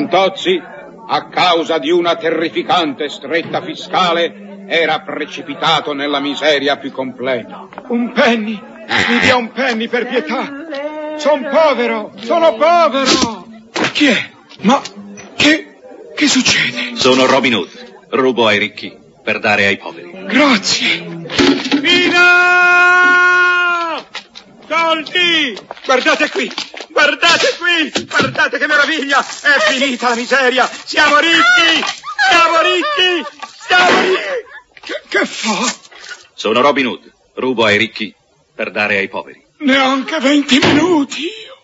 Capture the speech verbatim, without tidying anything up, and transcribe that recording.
Fantozzi, a causa di una terrificante stretta fiscale, era precipitato nella miseria più completa. Un penny, mi dia un penny per pietà. Sono povero, sono povero. Chi è? Ma che, che succede? Sono Robin Hood, rubo ai ricchi per dare ai poveri. Grazie. Mina! Soldi! Guardate qui, guardate qui, guardate che meraviglia! È finita la miseria, siamo ricchi, siamo ricchi, siamo ricchi! Che, che fa? Sono Robin Hood, rubo ai ricchi per dare ai poveri. Neanche venti minuti.